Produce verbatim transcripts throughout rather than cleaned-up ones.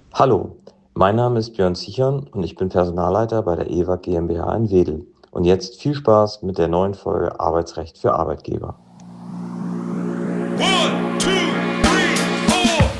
Hallo, mein Name ist Björn Zichern und ich bin Personalleiter bei der E W A G GmbH in Wedel. Und jetzt viel Spaß mit der neuen Folge Arbeitsrecht für Arbeitgeber. One, two, three, four.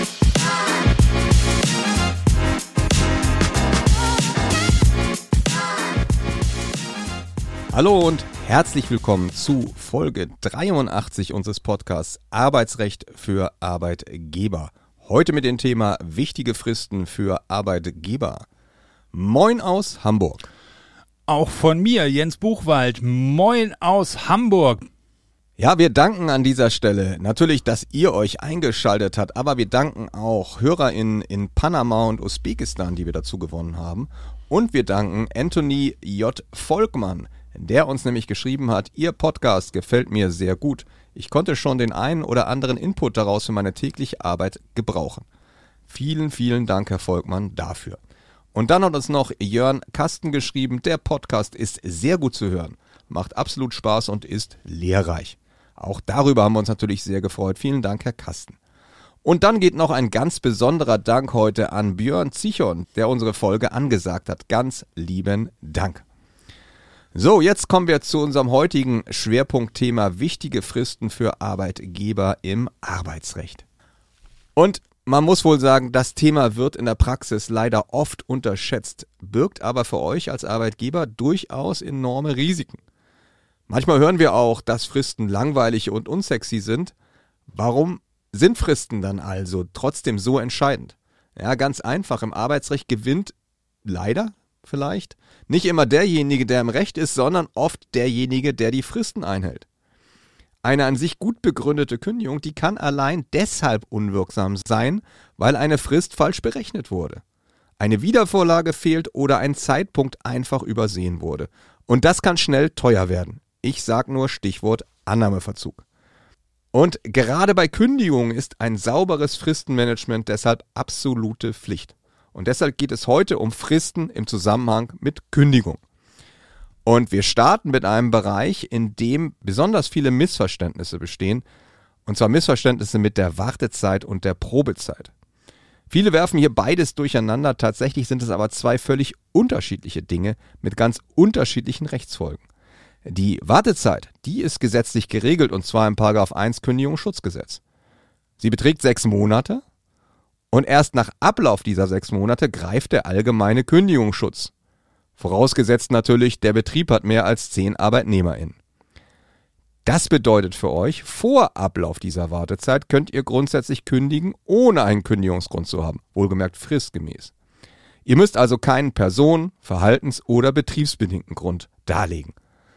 Hallo und herzlich willkommen zu Folge dreiundachtzig unseres Podcasts Arbeitsrecht für Arbeitgeber. Heute mit dem Thema wichtige Fristen für Arbeitgeber. Moin aus Hamburg. Auch von mir, Jens Buchwald. Moin aus Hamburg. Ja, wir danken an dieser Stelle natürlich, dass ihr euch eingeschaltet habt, aber wir danken auch HörerInnen in Panama und Usbekistan, die wir dazu gewonnen haben. Und wir danken Anthony J. Volkmann, der uns nämlich geschrieben hat, Ihr Podcast gefällt mir sehr gut. Ich konnte schon den einen oder anderen Input daraus für meine tägliche Arbeit gebrauchen. Vielen, vielen Dank, Herr Volkmann, dafür. Und dann hat uns noch Jörn Kasten geschrieben, der Podcast ist sehr gut zu hören, macht absolut Spaß und ist lehrreich. Auch darüber haben wir uns natürlich sehr gefreut. Vielen Dank, Herr Kasten. Und dann geht noch ein ganz besonderer Dank heute an Björn Zichern, der unsere Folge angesagt hat. Ganz lieben Dank. So, jetzt kommen wir zu unserem heutigen Schwerpunktthema wichtige Fristen für Arbeitgeber im Arbeitsrecht. Und man muss wohl sagen, das Thema wird in der Praxis leider oft unterschätzt, birgt aber für euch als Arbeitgeber durchaus enorme Risiken. Manchmal hören wir auch, dass Fristen langweilig und unsexy sind. Warum sind Fristen dann also trotzdem so entscheidend? Ja, ganz einfach, im Arbeitsrecht gewinnt leider vielleicht nicht immer derjenige, der im Recht ist, sondern oft derjenige, der die Fristen einhält. Eine an sich gut begründete Kündigung, die kann allein deshalb unwirksam sein, weil eine Frist falsch berechnet wurde. Eine Wiedervorlage fehlt oder ein Zeitpunkt einfach übersehen wurde. Und das kann schnell teuer werden. Ich sage nur Stichwort Annahmeverzug. Und gerade bei Kündigungen ist ein sauberes Fristenmanagement deshalb absolute Pflicht. Und deshalb geht es heute um Fristen im Zusammenhang mit Kündigung. Und wir starten mit einem Bereich, in dem besonders viele Missverständnisse bestehen, und zwar Missverständnisse mit der Wartezeit und der Probezeit. Viele werfen hier beides durcheinander, tatsächlich sind es aber zwei völlig unterschiedliche Dinge mit ganz unterschiedlichen Rechtsfolgen. Die Wartezeit, die ist gesetzlich geregelt und zwar im Paragraph eins Kündigungsschutzgesetz. Sie beträgt sechs Monate und erst nach Ablauf dieser sechs Monate greift der allgemeine Kündigungsschutz. Vorausgesetzt natürlich, der Betrieb hat mehr als zehn ArbeitnehmerInnen. Das bedeutet für euch, vor Ablauf dieser Wartezeit könnt ihr grundsätzlich kündigen, ohne einen Kündigungsgrund zu haben, wohlgemerkt fristgemäß. Ihr müsst also keinen Personen-, Verhaltens- oder betriebsbedingten Grund darlegen.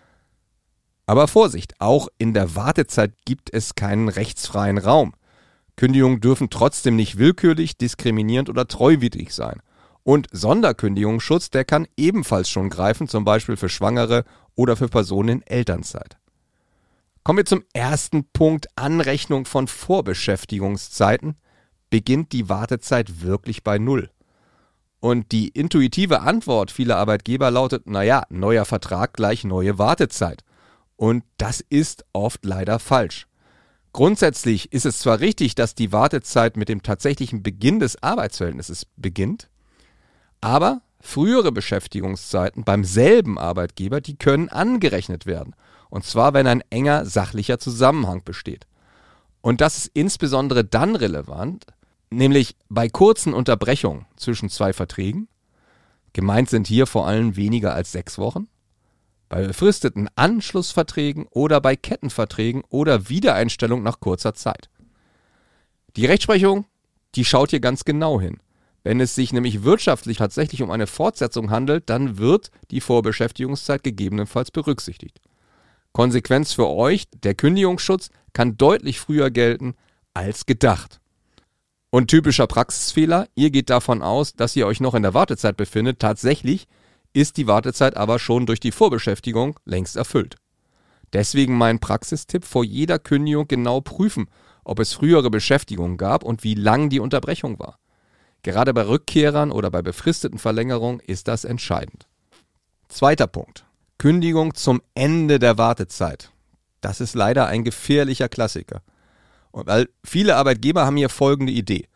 Aber Vorsicht, auch in der Wartezeit gibt es keinen rechtsfreien Raum. Kündigungen dürfen trotzdem nicht willkürlich, diskriminierend oder treuwidrig sein. Und Sonderkündigungsschutz, der kann ebenfalls schon greifen, zum Beispiel für Schwangere oder für Personen in Elternzeit. Kommen wir zum ersten Punkt, Anrechnung von Vorbeschäftigungszeiten. Beginnt die Wartezeit wirklich bei Null? Und die intuitive Antwort vieler Arbeitgeber lautet, naja, neuer Vertrag gleich neue Wartezeit. Und das ist oft leider falsch. Grundsätzlich ist es zwar richtig, dass die Wartezeit mit dem tatsächlichen Beginn des Arbeitsverhältnisses beginnt, aber frühere Beschäftigungszeiten beim selben Arbeitgeber, die können angerechnet werden. Und zwar, wenn ein enger sachlicher Zusammenhang besteht. Und das ist insbesondere dann relevant, nämlich bei kurzen Unterbrechungen zwischen zwei Verträgen. Gemeint sind hier vor allem weniger als sechs Wochen. Bei befristeten Anschlussverträgen oder bei Kettenverträgen oder Wiedereinstellung nach kurzer Zeit. Die Rechtsprechung, die schaut hier ganz genau hin. Wenn es sich nämlich wirtschaftlich tatsächlich um eine Fortsetzung handelt, dann wird die Vorbeschäftigungszeit gegebenenfalls berücksichtigt. Konsequenz für euch, der Kündigungsschutz kann deutlich früher gelten als gedacht. Und typischer Praxisfehler, ihr geht davon aus, dass ihr euch noch in der Wartezeit befindet, tatsächlich ist die Wartezeit aber schon durch die Vorbeschäftigung längst erfüllt. Deswegen mein Praxistipp, vor jeder Kündigung genau prüfen, ob es frühere Beschäftigung gab und wie lang die Unterbrechung war. Gerade bei Rückkehrern oder bei befristeten Verlängerungen ist das entscheidend. Zweiter Punkt. Kündigung zum Ende der Wartezeit. Das ist leider ein gefährlicher Klassiker. Und weil viele Arbeitgeber haben hier folgende Idee.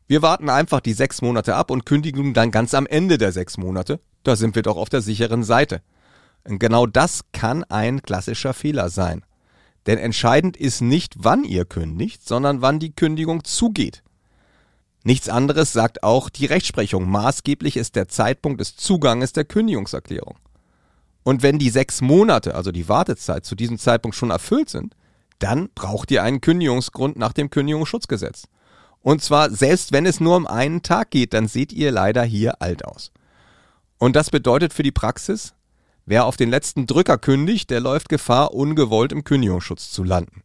Wir warten einfach die sechs Monate ab und kündigen dann ganz am Ende der sechs Monate. Da sind wir doch auf der sicheren Seite. Und genau das kann ein klassischer Fehler sein. Denn entscheidend ist nicht, wann ihr kündigt, sondern wann die Kündigung zugeht. Nichts anderes sagt auch die Rechtsprechung. Maßgeblich ist der Zeitpunkt des Zuganges der Kündigungserklärung. Und wenn die sechs Monate, also die Wartezeit, zu diesem Zeitpunkt schon erfüllt sind, dann braucht ihr einen Kündigungsgrund nach dem Kündigungsschutzgesetz. Und zwar, selbst wenn es nur um einen Tag geht, dann seht ihr leider hier alt aus. Und das bedeutet für die Praxis, wer auf den letzten Drücker kündigt, der läuft Gefahr, ungewollt im Kündigungsschutz zu landen.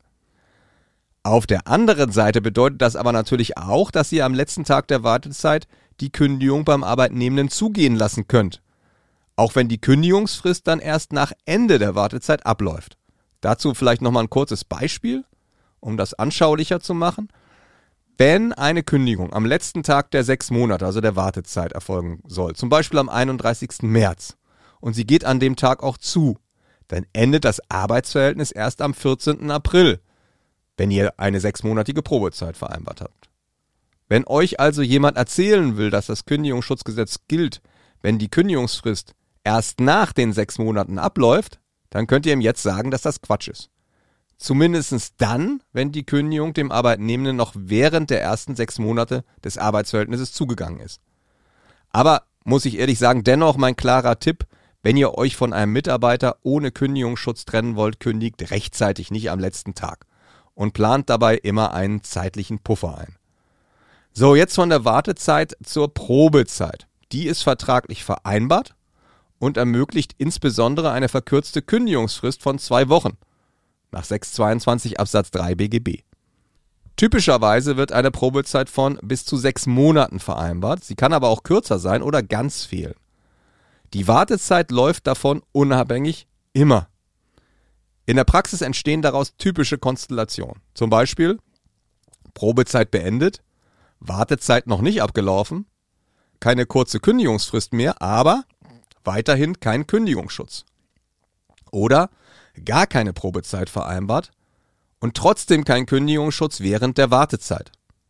Auf der anderen Seite bedeutet das aber natürlich auch, dass ihr am letzten Tag der Wartezeit die Kündigung beim Arbeitnehmenden zugehen lassen könnt. Auch wenn die Kündigungsfrist dann erst nach Ende der Wartezeit abläuft. Dazu vielleicht nochmal ein kurzes Beispiel, um das anschaulicher zu machen. Wenn eine Kündigung am letzten Tag der sechs Monate, also der Wartezeit, erfolgen soll, zum Beispiel am einunddreißigsten März, und sie geht an dem Tag auch zu, dann endet das Arbeitsverhältnis erst am vierzehnten April, wenn ihr eine sechsmonatige Probezeit vereinbart habt. Wenn euch also jemand erzählen will, dass das Kündigungsschutzgesetz gilt, wenn die Kündigungsfrist erst nach den sechs Monaten abläuft, dann könnt ihr ihm jetzt sagen, dass das Quatsch ist. Zumindest dann, wenn die Kündigung dem Arbeitnehmenden noch während der ersten sechs Monate des Arbeitsverhältnisses zugegangen ist. Aber, muss ich ehrlich sagen, dennoch mein klarer Tipp, wenn ihr euch von einem Mitarbeiter ohne Kündigungsschutz trennen wollt, kündigt rechtzeitig, nicht am letzten Tag. Und plant dabei immer einen zeitlichen Puffer ein. So, jetzt von der Wartezeit zur Probezeit. Die ist vertraglich vereinbart und ermöglicht insbesondere eine verkürzte Kündigungsfrist von zwei Wochen. Nach sechshundertzweiundzwanzig Absatz drei B G B. Typischerweise wird eine Probezeit von bis zu sechs Monaten vereinbart, sie kann aber auch kürzer sein oder ganz fehlen. Die Wartezeit läuft davon unabhängig immer. In der Praxis entstehen daraus typische Konstellationen. Zum Beispiel Probezeit beendet, Wartezeit noch nicht abgelaufen, keine kurze Kündigungsfrist mehr, aber weiterhin kein Kündigungsschutz. Oder gar keine Probezeit vereinbart und trotzdem kein Kündigungsschutz während der Wartezeit.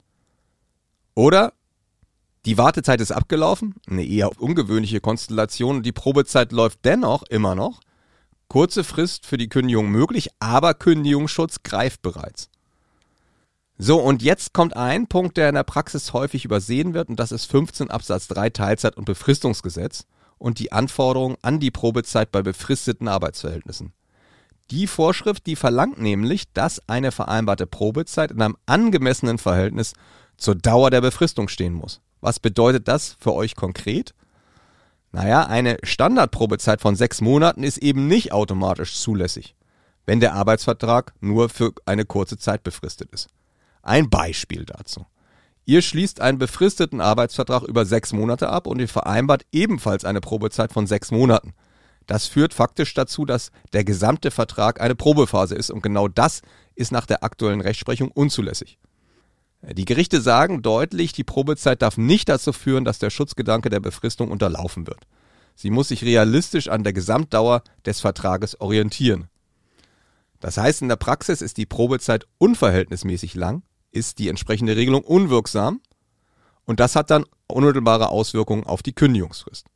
Oder die Wartezeit ist abgelaufen, eine eher ungewöhnliche Konstellation, und die Probezeit läuft dennoch immer noch. Kurze Frist für die Kündigung möglich, aber Kündigungsschutz greift bereits. So, und jetzt kommt ein Punkt, der in der Praxis häufig übersehen wird, und das ist fünfzehn Absatz drei Teilzeit- und Befristungsgesetz und die Anforderungen an die Probezeit bei befristeten Arbeitsverhältnissen. Die Vorschrift, die verlangt nämlich, dass eine vereinbarte Probezeit in einem angemessenen Verhältnis zur Dauer der Befristung stehen muss. Was bedeutet das für euch konkret? Naja, eine Standardprobezeit von sechs Monaten ist eben nicht automatisch zulässig, wenn der Arbeitsvertrag nur für eine kurze Zeit befristet ist. Ein Beispiel dazu. Ihr schließt einen befristeten Arbeitsvertrag über sechs Monate ab und ihr vereinbart ebenfalls eine Probezeit von sechs Monaten. Das führt faktisch dazu, dass der gesamte Vertrag eine Probephase ist, und genau das ist nach der aktuellen Rechtsprechung unzulässig. Die Gerichte sagen deutlich, die Probezeit darf nicht dazu führen, dass der Schutzgedanke der Befristung unterlaufen wird. Sie muss sich realistisch an der Gesamtdauer des Vertrages orientieren. Das heißt, in der Praxis ist die Probezeit unverhältnismäßig lang, ist die entsprechende Regelung unwirksam, und das hat dann unmittelbare Auswirkungen auf die Kündigungsfrist.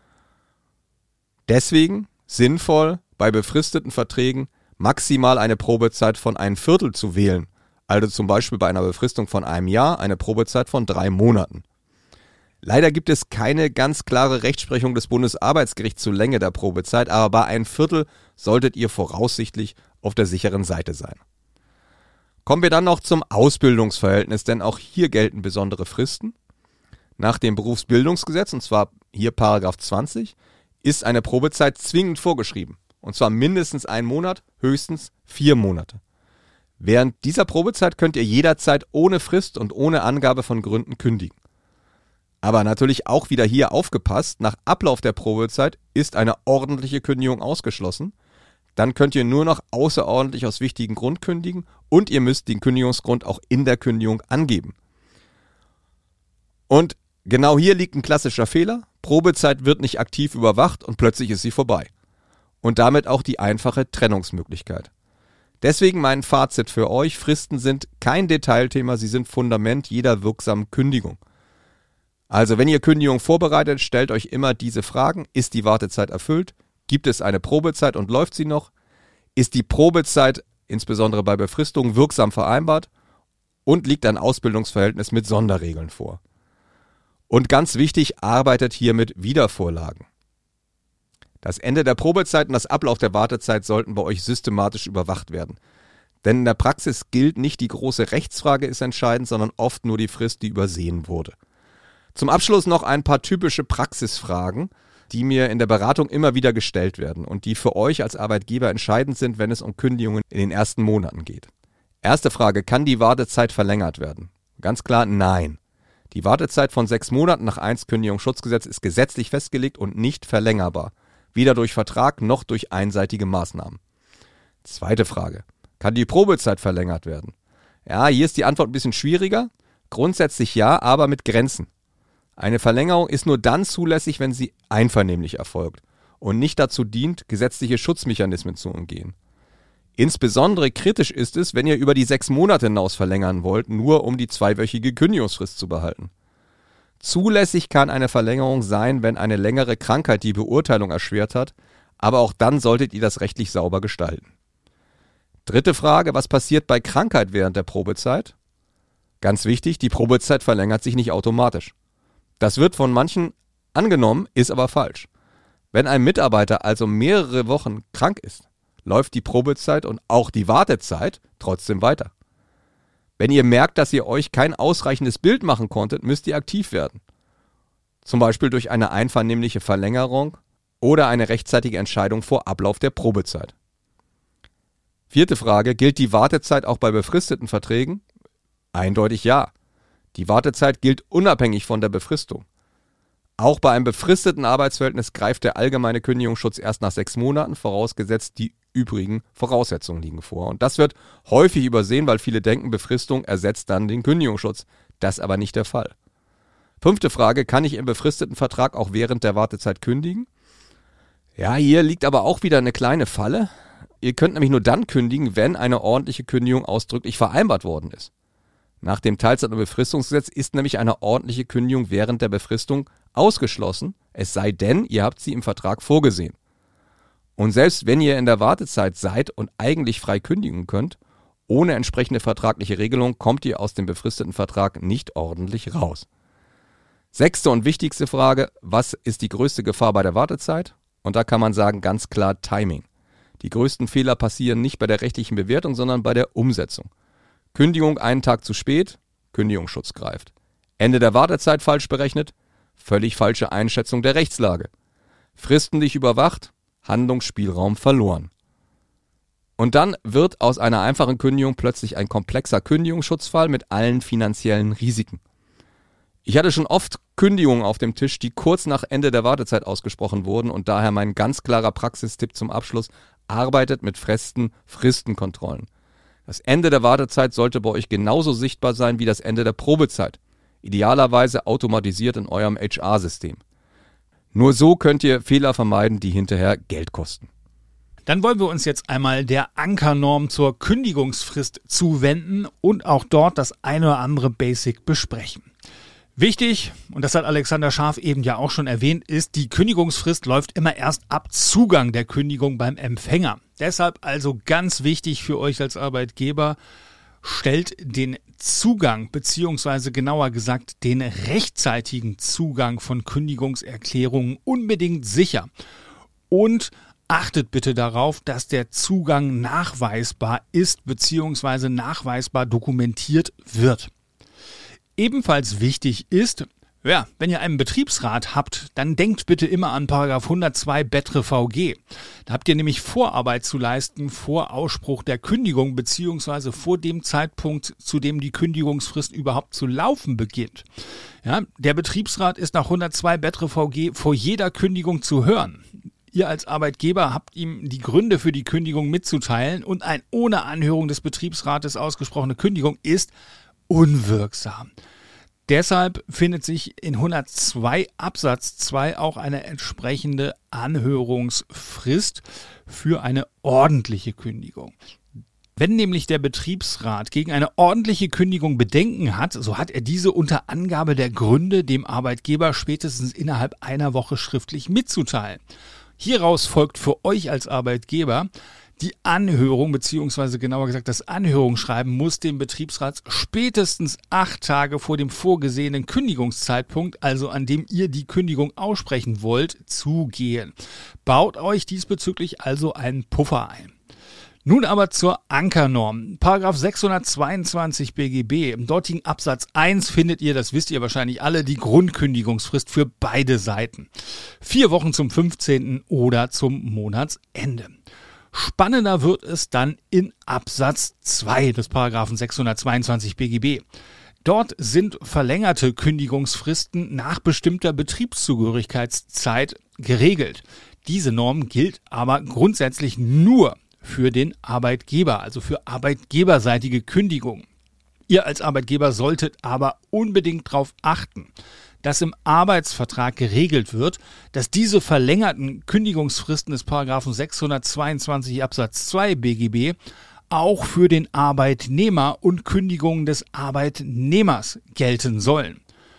Deswegen sinnvoll, bei befristeten Verträgen maximal eine Probezeit von ein Viertel zu wählen, also zum Beispiel bei einer Befristung von einem Jahr eine Probezeit von drei Monaten. Leider gibt es keine ganz klare Rechtsprechung des Bundesarbeitsgerichts zur Länge der Probezeit, aber bei ein Viertel solltet ihr voraussichtlich auf der sicheren Seite sein. Kommen wir dann noch zum Ausbildungsverhältnis, denn auch hier gelten besondere Fristen. Nach dem Berufsbildungsgesetz, und zwar hier Paragraph zwanzig, ist eine Probezeit zwingend vorgeschrieben. Und zwar mindestens ein Monat, höchstens vier Monate. Während dieser Probezeit könnt ihr jederzeit ohne Frist und ohne Angabe von Gründen kündigen. Aber natürlich auch wieder hier aufgepasst, nach Ablauf der Probezeit ist eine ordentliche Kündigung ausgeschlossen. Dann könnt ihr nur noch außerordentlich aus wichtigen Grund kündigen und ihr müsst den Kündigungsgrund auch in der Kündigung angeben. Und genau hier liegt ein klassischer Fehler. Probezeit wird nicht aktiv überwacht und plötzlich ist sie vorbei. Und damit auch die einfache Trennungsmöglichkeit. Deswegen mein Fazit für euch: Fristen sind kein Detailthema, sie sind Fundament jeder wirksamen Kündigung. Also wenn ihr Kündigung vorbereitet, stellt euch immer diese Fragen. Ist die Wartezeit erfüllt? Gibt es eine Probezeit und läuft sie noch? Ist die Probezeit, insbesondere bei Befristungen, wirksam vereinbart? Und liegt ein Ausbildungsverhältnis mit Sonderregeln vor? Und ganz wichtig, arbeitet hier mit Wiedervorlagen. Das Ende der Probezeit und das Ablauf der Wartezeit sollten bei euch systematisch überwacht werden. Denn in der Praxis gilt nicht die große Rechtsfrage ist entscheidend, sondern oft nur die Frist, die übersehen wurde. Zum Abschluss noch ein paar typische Praxisfragen, die mir in der Beratung immer wieder gestellt werden und die für euch als Arbeitgeber entscheidend sind, wenn es um Kündigungen in den ersten Monaten geht. Erste Frage, kann die Wartezeit verlängert werden? Ganz klar, nein. Die Wartezeit von sechs Monaten nach eins Kündigungsschutzgesetz ist gesetzlich festgelegt und nicht verlängerbar. Weder durch Vertrag noch durch einseitige Maßnahmen. Zweite Frage. Kann die Probezeit verlängert werden? Ja, hier ist die Antwort ein bisschen schwieriger. Grundsätzlich ja, aber mit Grenzen. Eine Verlängerung ist nur dann zulässig, wenn sie einvernehmlich erfolgt und nicht dazu dient, gesetzliche Schutzmechanismen zu umgehen. Insbesondere kritisch ist es, wenn ihr über die sechs Monate hinaus verlängern wollt, nur um die zweiwöchige Kündigungsfrist zu behalten. Zulässig kann eine Verlängerung sein, wenn eine längere Krankheit die Beurteilung erschwert hat, aber auch dann solltet ihr das rechtlich sauber gestalten. Dritte Frage, was passiert bei Krankheit während der Probezeit? Ganz wichtig, die Probezeit verlängert sich nicht automatisch. Das wird von manchen angenommen, ist aber falsch. Wenn ein Mitarbeiter also mehrere Wochen krank ist, läuft die Probezeit und auch die Wartezeit trotzdem weiter. Wenn ihr merkt, dass ihr euch kein ausreichendes Bild machen konntet, müsst ihr aktiv werden. Zum Beispiel durch eine einvernehmliche Verlängerung oder eine rechtzeitige Entscheidung vor Ablauf der Probezeit. Vierte Frage, gilt die Wartezeit auch bei befristeten Verträgen? Eindeutig ja. Die Wartezeit gilt unabhängig von der Befristung. Auch bei einem befristeten Arbeitsverhältnis greift der allgemeine Kündigungsschutz erst nach sechs Monaten, vorausgesetzt die übrigen Voraussetzungen liegen vor. Und das wird häufig übersehen, weil viele denken, Befristung ersetzt dann den Kündigungsschutz. Das ist aber nicht der Fall. Fünfte Frage, kann ich im befristeten Vertrag auch während der Wartezeit kündigen? Ja, hier liegt aber auch wieder eine kleine Falle. Ihr könnt nämlich nur dann kündigen, wenn eine ordentliche Kündigung ausdrücklich vereinbart worden ist. Nach dem Teilzeit- und Befristungsgesetz ist nämlich eine ordentliche Kündigung während der Befristung ausgeschlossen, es sei denn, ihr habt sie im Vertrag vorgesehen. Und selbst wenn ihr in der Wartezeit seid und eigentlich frei kündigen könnt, ohne entsprechende vertragliche Regelung kommt ihr aus dem befristeten Vertrag nicht ordentlich raus. Sechste und wichtigste Frage, was ist die größte Gefahr bei der Wartezeit? Und da kann man sagen, ganz klar Timing. Die größten Fehler passieren nicht bei der rechtlichen Bewertung, sondern bei der Umsetzung. Kündigung einen Tag zu spät, Kündigungsschutz greift. Ende der Wartezeit falsch berechnet, völlig falsche Einschätzung der Rechtslage. Fristen nicht überwacht, Handlungsspielraum verloren. Und dann wird aus einer einfachen Kündigung plötzlich ein komplexer Kündigungsschutzfall mit allen finanziellen Risiken. Ich hatte schon oft Kündigungen auf dem Tisch, die kurz nach Ende der Wartezeit ausgesprochen wurden und daher mein ganz klarer Praxistipp zum Abschluss, arbeitet mit festen Fristenkontrollen. Das Ende der Wartezeit sollte bei euch genauso sichtbar sein wie das Ende der Probezeit. Idealerweise automatisiert in eurem H R-System. Nur so könnt ihr Fehler vermeiden, die hinterher Geld kosten. Dann wollen wir uns jetzt einmal der Ankernorm zur Kündigungsfrist zuwenden und auch dort das eine oder andere Basic besprechen. Wichtig, und das hat Alexander Scharf eben ja auch schon erwähnt, ist, die Kündigungsfrist läuft immer erst ab Zugang der Kündigung beim Empfänger. Deshalb also ganz wichtig für euch als Arbeitgeber, stellt den Zugang, beziehungsweise genauer gesagt den rechtzeitigen Zugang von Kündigungserklärungen unbedingt sicher. Und achtet bitte darauf, dass der Zugang nachweisbar ist, beziehungsweise nachweisbar dokumentiert wird. Ebenfalls wichtig ist, ja, wenn ihr einen Betriebsrat habt, dann denkt bitte immer an Paragraph hundertzwei B E T R E V G. Da habt ihr nämlich Vorarbeit zu leisten vor Ausspruch der Kündigung beziehungsweise vor dem Zeitpunkt, zu dem die Kündigungsfrist überhaupt zu laufen beginnt. Ja, der Betriebsrat ist nach hundertzwei B E T R E V G vor jeder Kündigung zu hören. Ihr als Arbeitgeber habt ihm die Gründe für die Kündigung mitzuteilen und eine ohne Anhörung des Betriebsrates ausgesprochene Kündigung ist unwirksam. Deshalb findet sich in hundertzwei Absatz zwei auch eine entsprechende Anhörungsfrist für eine ordentliche Kündigung. Wenn nämlich der Betriebsrat gegen eine ordentliche Kündigung Bedenken hat, so hat er diese unter Angabe der Gründe dem Arbeitgeber spätestens innerhalb einer Woche schriftlich mitzuteilen. Hieraus folgt für euch als Arbeitgeber, die Anhörung, beziehungsweise genauer gesagt das Anhörungsschreiben muss dem Betriebsrat spätestens acht Tage vor dem vorgesehenen Kündigungszeitpunkt, also an dem ihr die Kündigung aussprechen wollt, zugehen. Baut euch diesbezüglich also einen Puffer ein. Nun aber zur Ankernorm. Paragraph sechshundertzweiundzwanzig B G B. Im dortigen Absatz eins findet ihr, das wisst ihr wahrscheinlich alle, die Grundkündigungsfrist für beide Seiten. Vier Wochen zum fünfzehnten oder zum Monatsende. Spannender wird es dann in Absatz zwei des Paragraphen sechshundertzweiundzwanzig B G B. Dort sind verlängerte Kündigungsfristen nach bestimmter Betriebszugehörigkeitszeit geregelt. Diese Norm gilt aber grundsätzlich nur für den Arbeitgeber, also für arbeitgeberseitige Kündigungen. Ihr als Arbeitgeber solltet aber unbedingt darauf achten, dass im Arbeitsvertrag geregelt wird, dass diese verlängerten Kündigungsfristen des Paragraphen sechshundertzweiundzwanzig Absatz zwei B G B auch für den Arbeitnehmer und Kündigungen des Arbeitnehmers gelten sollen.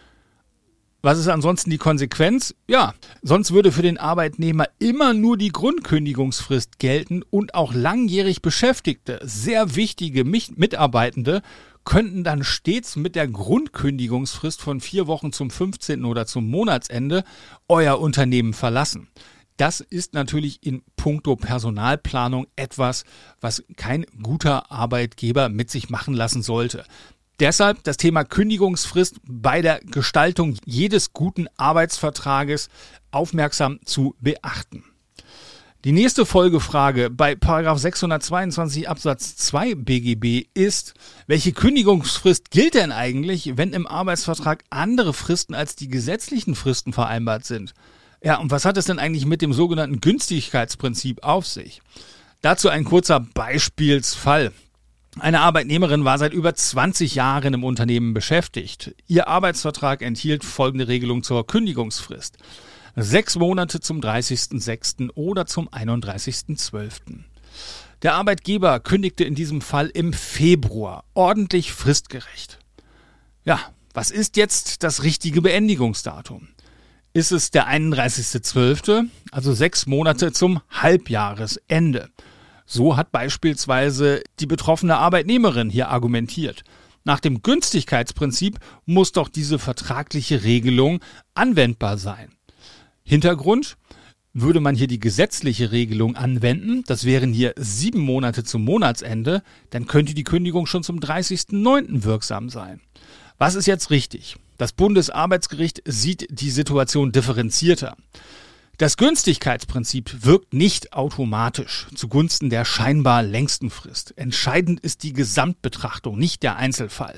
Was ist ansonsten die Konsequenz? Ja, sonst würde für den Arbeitnehmer immer nur die Grundkündigungsfrist gelten und auch langjährig Beschäftigte, sehr wichtige Mitarbeitende, könnten dann stets mit der Grundkündigungsfrist von vier Wochen zum fünfzehnten oder zum Monatsende euer Unternehmen verlassen. Das ist natürlich in puncto Personalplanung etwas, was kein guter Arbeitgeber mit sich machen lassen sollte. Deshalb das Thema Kündigungsfrist bei der Gestaltung jedes guten Arbeitsvertrages aufmerksam zu beachten. Die nächste Folgefrage bei Paragraph sechshundertzweiundzwanzig Absatz zwei B G B ist, welche Kündigungsfrist gilt denn eigentlich, wenn im Arbeitsvertrag andere Fristen als die gesetzlichen Fristen vereinbart sind? Ja, und was hat es denn eigentlich mit dem sogenannten Günstigkeitsprinzip auf sich? Dazu ein kurzer Beispielsfall. Eine Arbeitnehmerin war seit über zwanzig Jahren im Unternehmen beschäftigt. Ihr Arbeitsvertrag enthielt folgende Regelung zur Kündigungsfrist. Sechs Monate zum dreißigsten sechsten oder zum einunddreißigsten zwölften Der Arbeitgeber kündigte in diesem Fall im Februar, ordentlich fristgerecht. Ja, was ist jetzt das richtige Beendigungsdatum? Ist es der einunddreißigste zwölfte, also sechs Monate zum Halbjahresende? So hat beispielsweise die betroffene Arbeitnehmerin hier argumentiert. Nach dem Günstigkeitsprinzip muss doch diese vertragliche Regelung anwendbar sein. Hintergrund: Würde man hier die gesetzliche Regelung anwenden, das wären hier sieben Monate zum Monatsende, dann könnte die Kündigung schon zum dreißigsten neunten wirksam sein. Was ist jetzt richtig? Das Bundesarbeitsgericht sieht die Situation differenzierter. Das Günstigkeitsprinzip wirkt nicht automatisch zugunsten der scheinbar längsten Frist. Entscheidend ist die Gesamtbetrachtung, nicht der Einzelfall.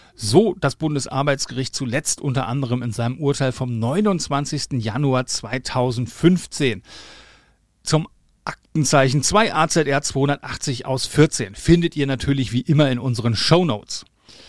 So das Bundesarbeitsgericht zuletzt unter anderem in seinem Urteil vom neunundzwanzigsten Januar zweitausendfünfzehn. Zum Aktenzeichen zwei A Z R zweihundertachtzig aus vierzehn findet ihr natürlich wie immer in unseren Shownotes.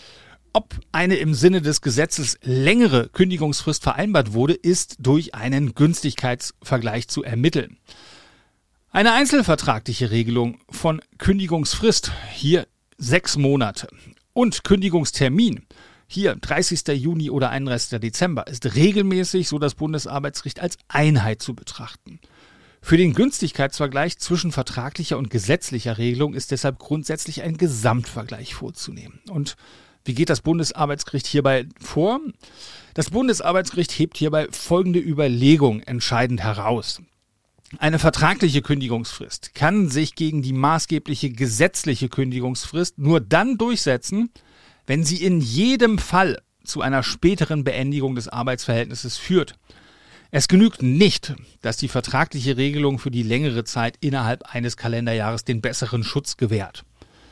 Ob eine im Sinne des Gesetzes längere Kündigungsfrist vereinbart wurde, ist durch einen Günstigkeitsvergleich zu ermitteln. Eine einzelvertragliche Regelung von Kündigungsfrist, hier sechs Monate, und Kündigungstermin, hier dreißigsten Juni oder einunddreißigsten Dezember, ist regelmäßig, so das Bundesarbeitsgericht, als Einheit zu betrachten. Für den Günstigkeitsvergleich zwischen vertraglicher und gesetzlicher Regelung ist deshalb grundsätzlich ein Gesamtvergleich vorzunehmen. Und wie geht das Bundesarbeitsgericht hierbei vor? Das Bundesarbeitsgericht hebt hierbei folgende Überlegung entscheidend heraus. Eine vertragliche Kündigungsfrist kann sich gegen die maßgebliche gesetzliche Kündigungsfrist nur dann durchsetzen, wenn sie in jedem Fall zu einer späteren Beendigung des Arbeitsverhältnisses führt. Es genügt nicht, dass die vertragliche Regelung für die längere Zeit innerhalb eines Kalenderjahres den besseren Schutz gewährt.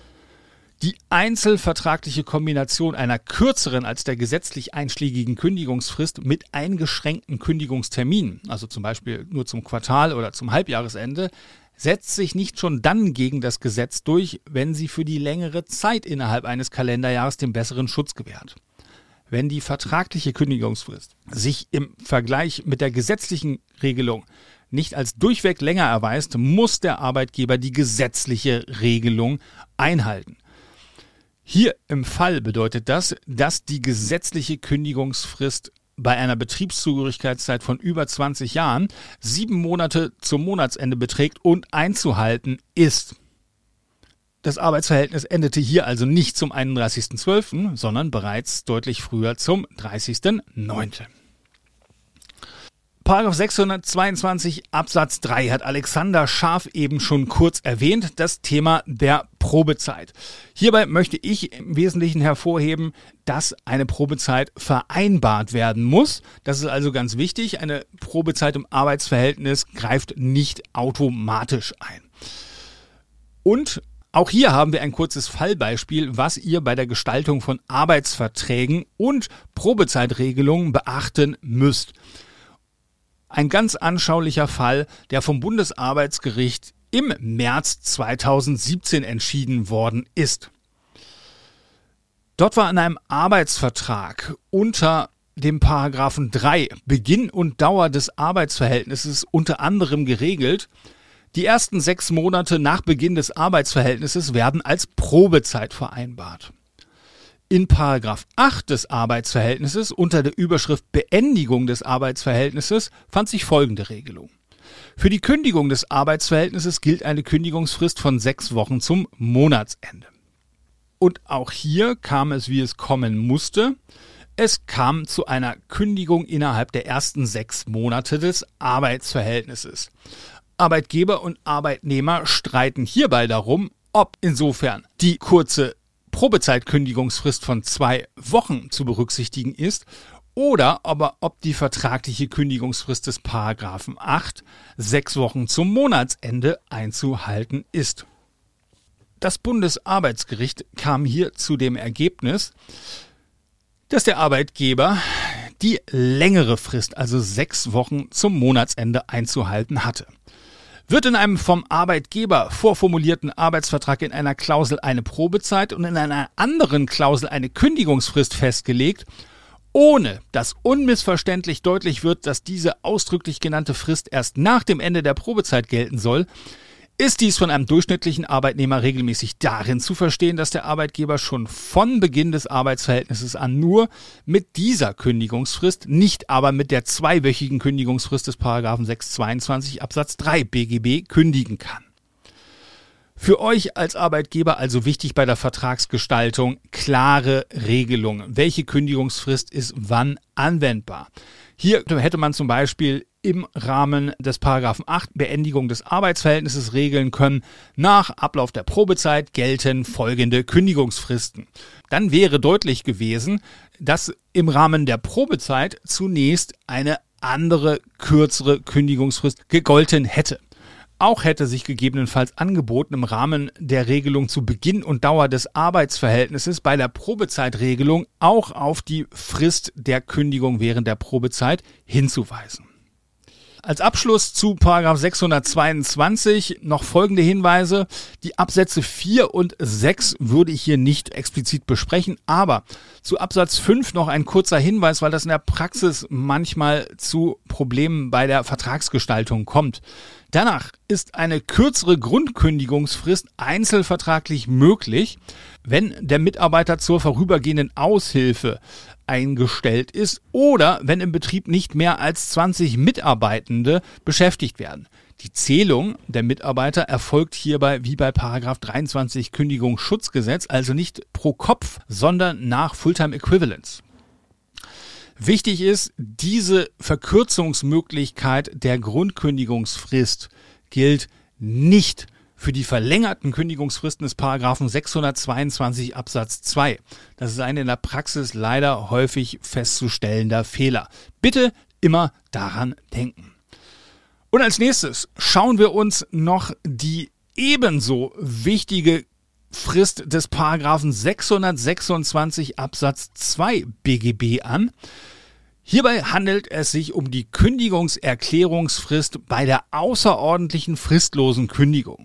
Die einzelvertragliche Kombination einer kürzeren als der gesetzlich einschlägigen Kündigungsfrist mit eingeschränkten Kündigungsterminen, also zum Beispiel nur zum Quartal oder zum Halbjahresende, setzt sich nicht schon dann gegen das Gesetz durch, wenn sie für die längere Zeit innerhalb eines Kalenderjahres den besseren Schutz gewährt. Wenn die vertragliche Kündigungsfrist sich im Vergleich mit der gesetzlichen Regelung nicht als durchweg länger erweist, muss der Arbeitgeber die gesetzliche Regelung einhalten. Hier im Fall bedeutet das, dass die gesetzliche Kündigungsfrist bei einer Betriebszugehörigkeitszeit von über zwanzig Jahren sieben Monate zum Monatsende beträgt und einzuhalten ist. Das Arbeitsverhältnis endete hier also nicht zum einunddreißigsten zwölften, sondern bereits deutlich früher zum dreißigsten neunten Paragraph sechshundertzweiundzwanzig Absatz drei hat Alexander Scharf eben schon kurz erwähnt, das Thema der Probezeit. Hierbei möchte ich im Wesentlichen hervorheben, dass eine Probezeit vereinbart werden muss. Das ist also ganz wichtig. Eine Probezeit im Arbeitsverhältnis greift nicht automatisch ein. Und auch hier haben wir ein kurzes Fallbeispiel, was ihr bei der Gestaltung von Arbeitsverträgen und Probezeitregelungen beachten müsst. Ein ganz anschaulicher Fall, der vom Bundesarbeitsgericht im März zweitausendsiebzehn entschieden worden ist. Dort war in einem Arbeitsvertrag unter dem Paragraphen drei Beginn und Dauer des Arbeitsverhältnisses unter anderem geregelt: Die ersten sechs Monate nach Beginn des Arbeitsverhältnisses werden als Probezeit vereinbart. In Paragraph acht des Arbeitsverhältnisses unter der Überschrift Beendigung des Arbeitsverhältnisses fand sich folgende Regelung. Für die Kündigung des Arbeitsverhältnisses gilt eine Kündigungsfrist von sechs Wochen zum Monatsende. Und auch hier kam es, wie es kommen musste. Es kam zu einer Kündigung innerhalb der ersten sechs Monate des Arbeitsverhältnisses. Arbeitgeber und Arbeitnehmer streiten hierbei darum, ob insofern die kurze Probezeitkündigungsfrist von zwei Wochen zu berücksichtigen ist oder aber ob die vertragliche Kündigungsfrist des Paragraphen acht sechs Wochen zum Monatsende einzuhalten ist. Das Bundesarbeitsgericht kam hier zu dem Ergebnis, dass der Arbeitgeber die längere Frist, also sechs Wochen zum Monatsende einzuhalten hatte. Wird in einem vom Arbeitgeber vorformulierten Arbeitsvertrag in einer Klausel eine Probezeit und in einer anderen Klausel eine Kündigungsfrist festgelegt, ohne dass unmissverständlich deutlich wird, dass diese ausdrücklich genannte Frist erst nach dem Ende der Probezeit gelten soll, ist dies von einem durchschnittlichen Arbeitnehmer regelmäßig darin zu verstehen, dass der Arbeitgeber schon von Beginn des Arbeitsverhältnisses an nur mit dieser Kündigungsfrist, nicht aber mit der zweiwöchigen Kündigungsfrist des Paragraphen sechshundertzweiundzwanzig Absatz drei B G B kündigen kann. Für euch als Arbeitgeber also wichtig bei der Vertragsgestaltung klare Regelungen. Welche Kündigungsfrist ist wann anwendbar? Hier hätte man zum Beispiel im Rahmen des Paragraphen acht Beendigung des Arbeitsverhältnisses regeln können: Nach Ablauf der Probezeit gelten folgende Kündigungsfristen. Dann wäre deutlich gewesen, dass im Rahmen der Probezeit zunächst eine andere, kürzere Kündigungsfrist gegolten hätte. Auch hätte sich gegebenenfalls angeboten, im Rahmen der Regelung zu Beginn und Dauer des Arbeitsverhältnisses bei der Probezeitregelung auch auf die Frist der Kündigung während der Probezeit hinzuweisen. Als Abschluss zu Paragraph sechshundertzweiundzwanzig noch folgende Hinweise. Die Absätze vier und sechs würde ich hier nicht explizit besprechen, aber zu Absatz fünf noch ein kurzer Hinweis, weil das in der Praxis manchmal zu Problemen bei der Vertragsgestaltung kommt. Danach ist eine kürzere Grundkündigungsfrist einzelvertraglich möglich, wenn der Mitarbeiter zur vorübergehenden Aushilfe eingestellt ist oder wenn im Betrieb nicht mehr als zwanzig Mitarbeitende beschäftigt werden. Die Zählung der Mitarbeiter erfolgt hierbei wie bei Paragraph dreiundzwanzig Kündigungsschutzgesetz, also nicht pro Kopf, sondern nach Fulltime Equivalence. Wichtig ist, diese Verkürzungsmöglichkeit der Grundkündigungsfrist gilt nicht für die verlängerten Kündigungsfristen des Paragraphen sechshundertzweiundzwanzig Absatz zwei. Das ist ein in der Praxis leider häufig festzustellender Fehler. Bitte immer daran denken. Und als nächstes schauen wir uns noch die ebenso wichtige Frist des Paragraphen sechshundertsechsundzwanzig Absatz zwei B G B an. Hierbei handelt es sich um die Kündigungserklärungsfrist bei der außerordentlichen fristlosen Kündigung.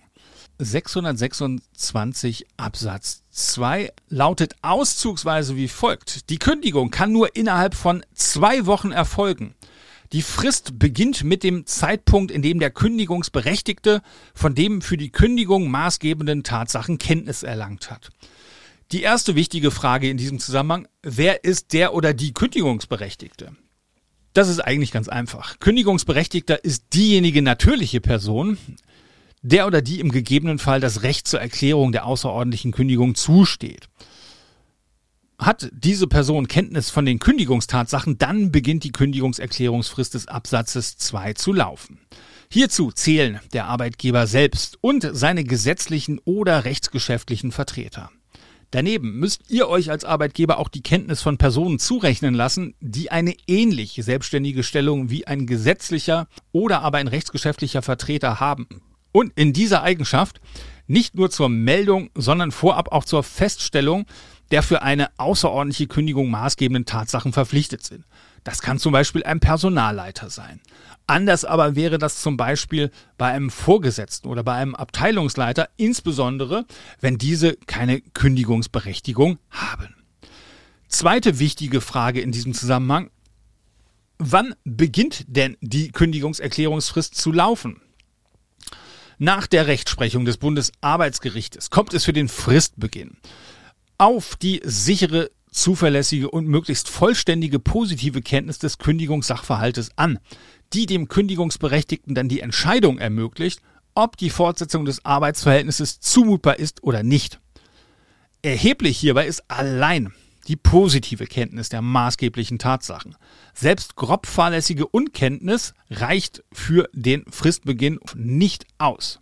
sechshundertsechsundzwanzig Absatz zwei lautet auszugsweise wie folgt: Die Kündigung kann nur innerhalb von zwei Wochen erfolgen. Die Frist beginnt mit dem Zeitpunkt, in dem der Kündigungsberechtigte von dem für die Kündigung maßgebenden Tatsachen Kenntnis erlangt hat. Die erste wichtige Frage in diesem Zusammenhang: Wer ist der oder die Kündigungsberechtigte? Das ist eigentlich ganz einfach. Kündigungsberechtigter ist diejenige natürliche Person, der oder die im gegebenen Fall das Recht zur Erklärung der außerordentlichen Kündigung zusteht. Hat diese Person Kenntnis von den Kündigungstatsachen, dann beginnt die Kündigungserklärungsfrist des Absatzes zwei zu laufen. Hierzu zählen der Arbeitgeber selbst und seine gesetzlichen oder rechtsgeschäftlichen Vertreter. Daneben müsst ihr euch als Arbeitgeber auch die Kenntnis von Personen zurechnen lassen, die eine ähnlich selbstständige Stellung wie ein gesetzlicher oder aber ein rechtsgeschäftlicher Vertreter haben und in dieser Eigenschaft nicht nur zur Meldung, sondern vorab auch zur Feststellung der für eine außerordentliche Kündigung maßgebenden Tatsachen verpflichtet sind. Das kann zum Beispiel ein Personalleiter sein. Anders aber wäre das zum Beispiel bei einem Vorgesetzten oder bei einem Abteilungsleiter, insbesondere wenn diese keine Kündigungsberechtigung haben. Zweite wichtige Frage in diesem Zusammenhang: Wann beginnt denn die Kündigungserklärungsfrist zu laufen? Nach der Rechtsprechung des Bundesarbeitsgerichtes kommt es für den Fristbeginn auf die sichere, zuverlässige und möglichst vollständige positive Kenntnis des Kündigungssachverhaltes an, die dem Kündigungsberechtigten dann die Entscheidung ermöglicht, ob die Fortsetzung des Arbeitsverhältnisses zumutbar ist oder nicht. Erheblich hierbei ist allein die positive Kenntnis der maßgeblichen Tatsachen. Selbst grob fahrlässige Unkenntnis reicht für den Fristbeginn nicht aus.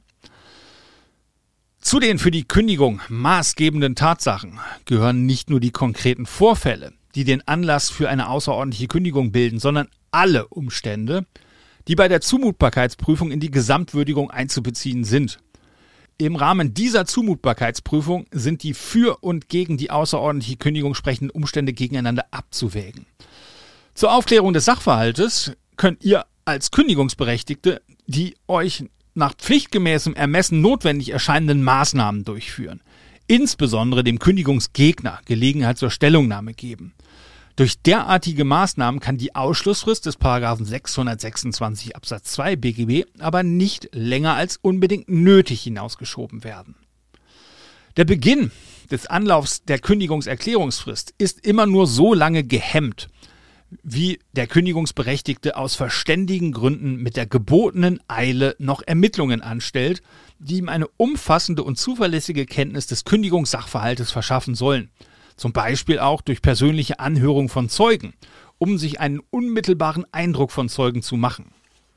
Zu den für die Kündigung maßgebenden Tatsachen gehören nicht nur die konkreten Vorfälle, die den Anlass für eine außerordentliche Kündigung bilden, sondern alle Umstände, die bei der Zumutbarkeitsprüfung in die Gesamtwürdigung einzubeziehen sind. Im Rahmen dieser Zumutbarkeitsprüfung sind die für und gegen die außerordentliche Kündigung sprechenden Umstände gegeneinander abzuwägen. Zur Aufklärung des Sachverhaltes könnt ihr als Kündigungsberechtigte die euch nach pflichtgemäßem Ermessen notwendig erscheinenden Maßnahmen durchführen. Insbesondere dem Kündigungsgegner Gelegenheit zur Stellungnahme geben. Durch derartige Maßnahmen kann die Ausschlussfrist des Paragraphen sechshundertsechsundzwanzig Absatz zwei B G B aber nicht länger als unbedingt nötig hinausgeschoben werden. Der Beginn des Anlaufs der Kündigungserklärungsfrist ist immer nur so lange gehemmt, wie der Kündigungsberechtigte aus verständigen Gründen mit der gebotenen Eile noch Ermittlungen anstellt, die ihm eine umfassende und zuverlässige Kenntnis des Kündigungssachverhaltes verschaffen sollen. Zum Beispiel auch durch persönliche Anhörung von Zeugen, um sich einen unmittelbaren Eindruck von Zeugen zu machen.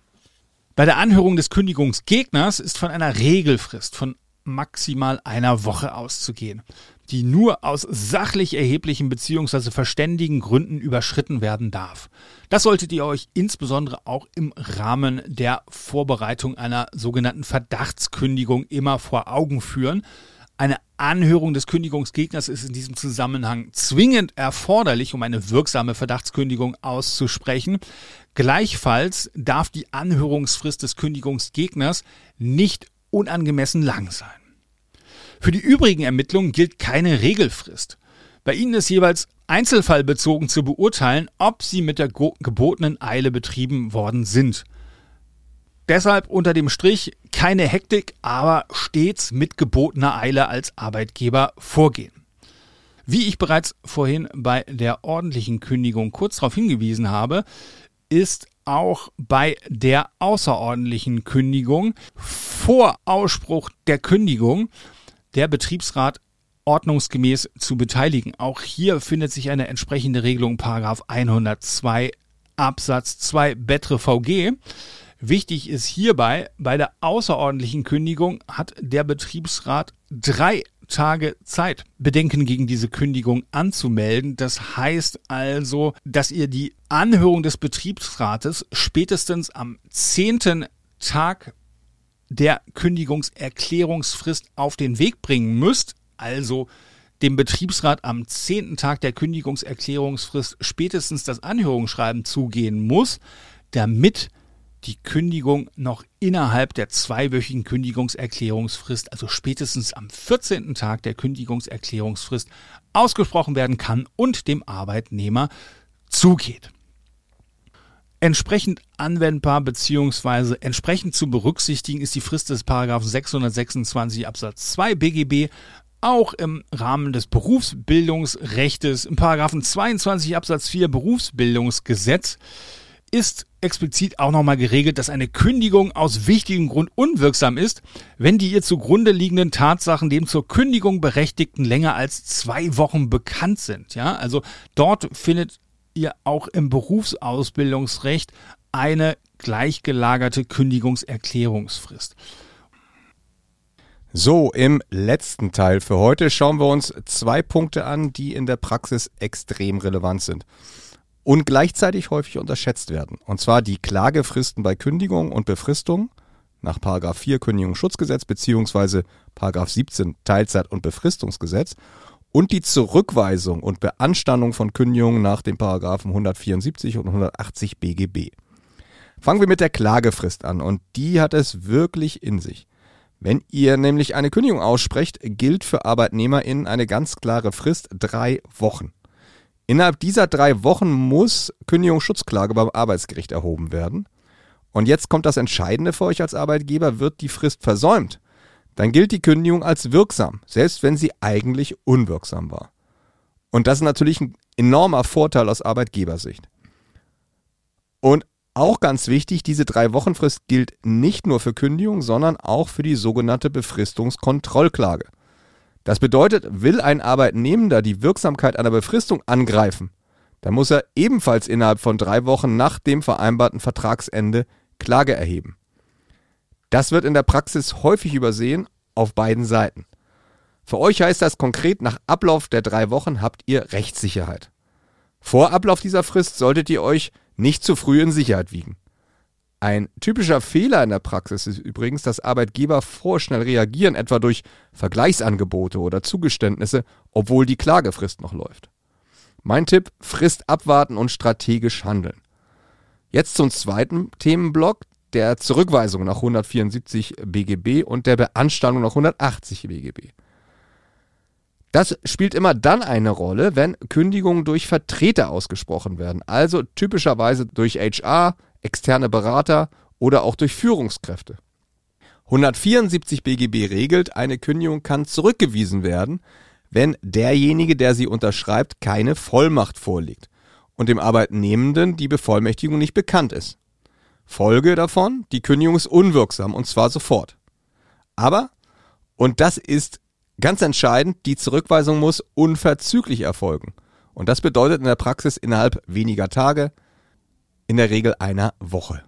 Bei der Anhörung des Kündigungsgegners ist von einer Regelfrist von maximal einer Woche auszugehen, die nur aus sachlich erheblichen bzw. verständigen Gründen überschritten werden darf. Das solltet ihr euch insbesondere auch im Rahmen der Vorbereitung einer sogenannten Verdachtskündigung immer vor Augen führen. Eine Anhörung des Kündigungsgegners ist in diesem Zusammenhang zwingend erforderlich, um eine wirksame Verdachtskündigung auszusprechen. Gleichfalls darf die Anhörungsfrist des Kündigungsgegners nicht unangemessen lang sein. Für die übrigen Ermittlungen gilt keine Regelfrist. Bei ihnen ist jeweils einzelfallbezogen zu beurteilen, ob sie mit der gebotenen Eile betrieben worden sind. Deshalb unter dem Strich keine Hektik, aber stets mit gebotener Eile als Arbeitgeber vorgehen. Wie ich bereits vorhin bei der ordentlichen Kündigung kurz darauf hingewiesen habe, ist auch bei der außerordentlichen Kündigung vor Ausspruch der Kündigung der Betriebsrat ordnungsgemäß zu beteiligen. Auch hier findet sich eine entsprechende Regelung, Paragraph hundertzwei Absatz zwei B E T R E V G. Wichtig ist hierbei, bei der außerordentlichen Kündigung hat der Betriebsrat drei Tage Zeit, Bedenken gegen diese Kündigung anzumelden. Das heißt also, dass ihr die Anhörung des Betriebsrates spätestens am zehnten Tag der Kündigungserklärungsfrist auf den Weg bringen müsst, also dem Betriebsrat am zehnten Tag der Kündigungserklärungsfrist spätestens das Anhörungsschreiben zugehen muss, damit die Kündigung noch innerhalb der zweiwöchigen Kündigungserklärungsfrist, also spätestens am vierzehnten Tag der Kündigungserklärungsfrist, ausgesprochen werden kann und dem Arbeitnehmer zugeht. Entsprechend anwendbar bzw. entsprechend zu berücksichtigen ist die Frist des Paragraph sechshundertsechsundzwanzig Absatz zwei B G B auch im Rahmen des Berufsbildungsrechtes. Im Paragraphen zweiundzwanzig Absatz vier Berufsbildungsgesetz ist explizit auch nochmal geregelt, dass eine Kündigung aus wichtigem Grund unwirksam ist, wenn die ihr zugrunde liegenden Tatsachen dem zur Kündigung Berechtigten länger als zwei Wochen bekannt sind. Ja, also dort findet ihr auch im Berufsausbildungsrecht eine gleichgelagerte Kündigungserklärungsfrist. So, im letzten Teil für heute schauen wir uns zwei Punkte an, die in der Praxis extrem relevant sind und gleichzeitig häufig unterschätzt werden. Und zwar die Klagefristen bei Kündigung und Befristung nach Paragraph vier Kündigungsschutzgesetz bzw. Paragraph siebzehn Teilzeit- und Befristungsgesetz und die Zurückweisung und Beanstandung von Kündigungen nach den Paragraphen hundertvierundsiebzig und hundertachtzig B G B. Fangen wir mit der Klagefrist an und die hat es wirklich in sich. Wenn ihr nämlich eine Kündigung aussprecht, gilt für ArbeitnehmerInnen eine ganz klare Frist, drei Wochen. Innerhalb dieser drei Wochen muss Kündigungsschutzklage beim Arbeitsgericht erhoben werden. Und jetzt kommt das Entscheidende für euch als Arbeitgeber: wird die Frist versäumt, dann gilt die Kündigung als wirksam, selbst wenn sie eigentlich unwirksam war. Und das ist natürlich ein enormer Vorteil aus Arbeitgebersicht. Und auch ganz wichtig, diese Drei-Wochen-Frist gilt nicht nur für Kündigung, sondern auch für die sogenannte Befristungskontrollklage. Das bedeutet, will ein Arbeitnehmender die Wirksamkeit einer Befristung angreifen, dann muss er ebenfalls innerhalb von drei Wochen nach dem vereinbarten Vertragsende Klage erheben. Das wird in der Praxis häufig übersehen, auf beiden Seiten. Für euch heißt das konkret, nach Ablauf der drei Wochen habt ihr Rechtssicherheit. Vor Ablauf dieser Frist solltet ihr euch nicht zu früh in Sicherheit wiegen. Ein typischer Fehler in der Praxis ist übrigens, dass Arbeitgeber vorschnell reagieren, etwa durch Vergleichsangebote oder Zugeständnisse, obwohl die Klagefrist noch läuft. Mein Tipp: Frist abwarten und strategisch handeln. Jetzt zum zweiten Themenblock, der Zurückweisung nach hundertvierundsiebzig B G B und der Beanstandung nach hundertachtzig B G B. Das spielt immer dann eine Rolle, wenn Kündigungen durch Vertreter ausgesprochen werden, also typischerweise durch H R, externe Berater oder auch durch Führungskräfte. hundertvierundsiebzig B G B regelt, eine Kündigung kann zurückgewiesen werden, wenn derjenige, der sie unterschreibt, keine Vollmacht vorlegt und dem Arbeitnehmenden die Bevollmächtigung nicht bekannt ist. Folge davon: die Kündigung ist unwirksam und zwar sofort. Aber, und das ist ganz entscheidend, die Zurückweisung muss unverzüglich erfolgen. Und das bedeutet in der Praxis innerhalb weniger Tage, in der Regel einer Woche.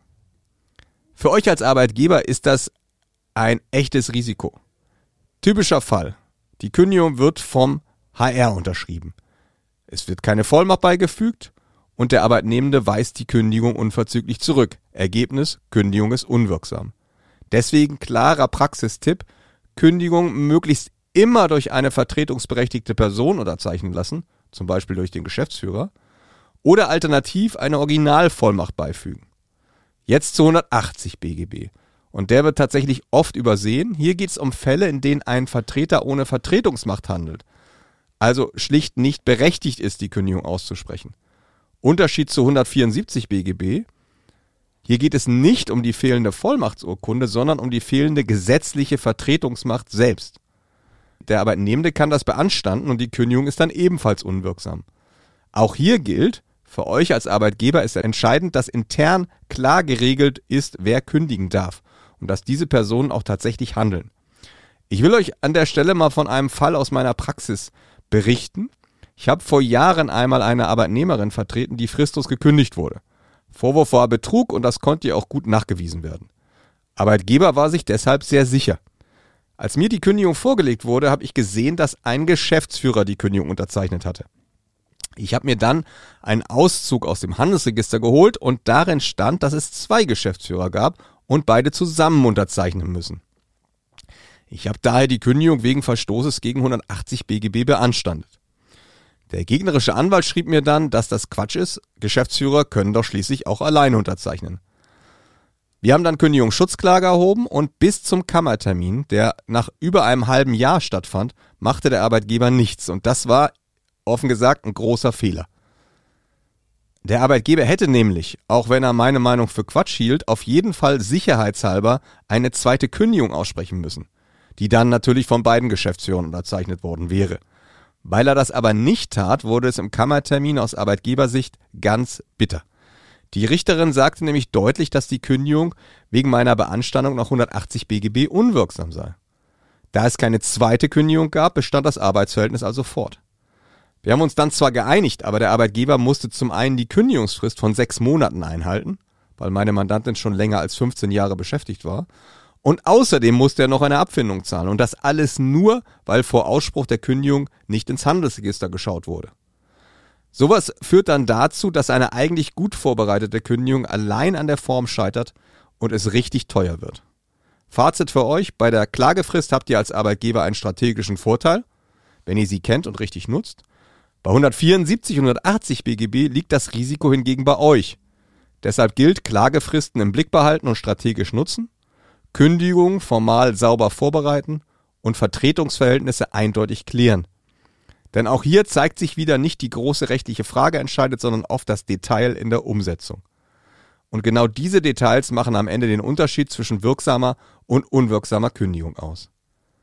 Für euch als Arbeitgeber ist das ein echtes Risiko. Typischer Fall: die Kündigung wird vom H R unterschrieben. Es wird keine Vollmacht beigefügt und der Arbeitnehmende weist die Kündigung unverzüglich zurück. Ergebnis: Kündigung ist unwirksam. Deswegen klarer Praxistipp: Kündigung möglichst immer durch eine vertretungsberechtigte Person unterzeichnen lassen, zum Beispiel durch den Geschäftsführer, oder alternativ eine Originalvollmacht beifügen. Jetzt zu hundertachtzig B G B. Und der wird tatsächlich oft übersehen. Hier geht es um Fälle, in denen ein Vertreter ohne Vertretungsmacht handelt, also schlicht nicht berechtigt ist, die Kündigung auszusprechen. Unterschied zu hundertvierundsiebzig B G B: hier geht es nicht um die fehlende Vollmachtsurkunde, sondern um die fehlende gesetzliche Vertretungsmacht selbst. Der Arbeitnehmende kann das beanstanden und die Kündigung ist dann ebenfalls unwirksam. Auch hier gilt: für euch als Arbeitgeber ist entscheidend, dass intern klar geregelt ist, wer kündigen darf und dass diese Personen auch tatsächlich handeln. Ich will euch an der Stelle mal von einem Fall aus meiner Praxis berichten. Ich habe vor Jahren einmal eine Arbeitnehmerin vertreten, die fristlos gekündigt wurde. Vorwurf war Betrug und das konnte ihr auch gut nachgewiesen werden. Arbeitgeber war sich deshalb sehr sicher. Als mir die Kündigung vorgelegt wurde, habe ich gesehen, dass ein Geschäftsführer die Kündigung unterzeichnet hatte. Ich habe mir dann einen Auszug aus dem Handelsregister geholt und darin stand, dass es zwei Geschäftsführer gab und beide zusammen unterzeichnen müssen. Ich habe daher die Kündigung wegen Verstoßes gegen hundertachtzig B G B beanstandet. Der gegnerische Anwalt schrieb mir dann, dass das Quatsch ist, Geschäftsführer können doch schließlich auch alleine unterzeichnen. Wir haben dann Kündigungsschutzklage erhoben und bis zum Kammertermin, der nach über einem halben Jahr stattfand, machte der Arbeitgeber nichts und das war, offen gesagt, ein großer Fehler. Der Arbeitgeber hätte nämlich, auch wenn er meine Meinung für Quatsch hielt, auf jeden Fall sicherheitshalber eine zweite Kündigung aussprechen müssen, die dann natürlich von beiden Geschäftsführern unterzeichnet worden wäre. Weil er das aber nicht tat, wurde es im Kammertermin aus Arbeitgebersicht ganz bitter. Die Richterin sagte nämlich deutlich, dass die Kündigung wegen meiner Beanstandung nach hundertachtzig B G B unwirksam sei. Da es keine zweite Kündigung gab, bestand das Arbeitsverhältnis also fort. Wir haben uns dann zwar geeinigt, aber der Arbeitgeber musste zum einen die Kündigungsfrist von sechs Monaten einhalten, weil meine Mandantin schon länger als fünfzehn Jahre beschäftigt war, und außerdem musste er noch eine Abfindung zahlen und das alles nur, weil vor Ausspruch der Kündigung nicht ins Handelsregister geschaut wurde. Sowas führt dann dazu, dass eine eigentlich gut vorbereitete Kündigung allein an der Form scheitert und es richtig teuer wird. Fazit für euch: Bei der Klagefrist habt ihr als Arbeitgeber einen strategischen Vorteil, wenn ihr sie kennt und richtig nutzt. Bei hundertvierundsiebzig und hundertachtzig B G B liegt das Risiko hingegen bei euch. Deshalb gilt: Klagefristen im Blick behalten und strategisch nutzen, Kündigungen formal sauber vorbereiten und Vertretungsverhältnisse eindeutig klären. Denn auch hier zeigt sich wieder, nicht die große rechtliche Frage entscheidet, sondern oft das Detail in der Umsetzung. Und genau diese Details machen am Ende den Unterschied zwischen wirksamer und unwirksamer Kündigung aus.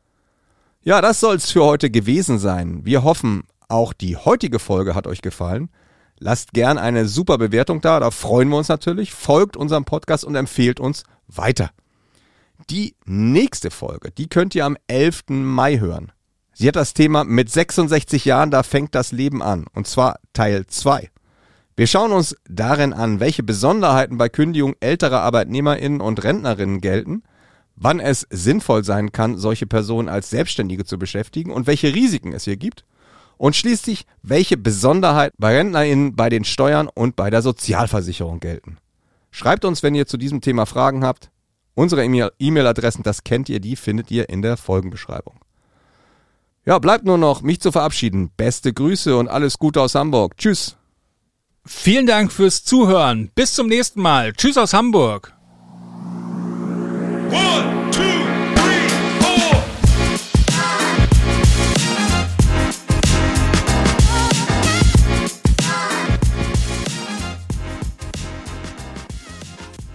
Ja, das soll's für heute gewesen sein. Wir hoffen, auch die heutige Folge hat euch gefallen. Lasst gern eine super Bewertung da, da freuen wir uns natürlich. Folgt unserem Podcast und empfehlt uns weiter. Die nächste Folge, die könnt ihr am elften Mai hören. Sie hat das Thema mit sechsundsechzig Jahren, da fängt das Leben an. Und zwar Teil zwei. Wir schauen uns darin an, welche Besonderheiten bei Kündigung älterer ArbeitnehmerInnen und RentnerInnen gelten, wann es sinnvoll sein kann, solche Personen als Selbstständige zu beschäftigen und welche Risiken es hier gibt. Und schließlich, welche Besonderheiten bei RentnerInnen, bei den Steuern und bei der Sozialversicherung gelten. Schreibt uns, wenn ihr zu diesem Thema Fragen habt. Unsere E-Mail-Adressen, das kennt ihr, die findet ihr in der Folgenbeschreibung. Ja, bleibt nur noch, mich zu verabschieden. Beste Grüße und alles Gute aus Hamburg. Tschüss. Vielen Dank fürs Zuhören. Bis zum nächsten Mal. Tschüss aus Hamburg. One.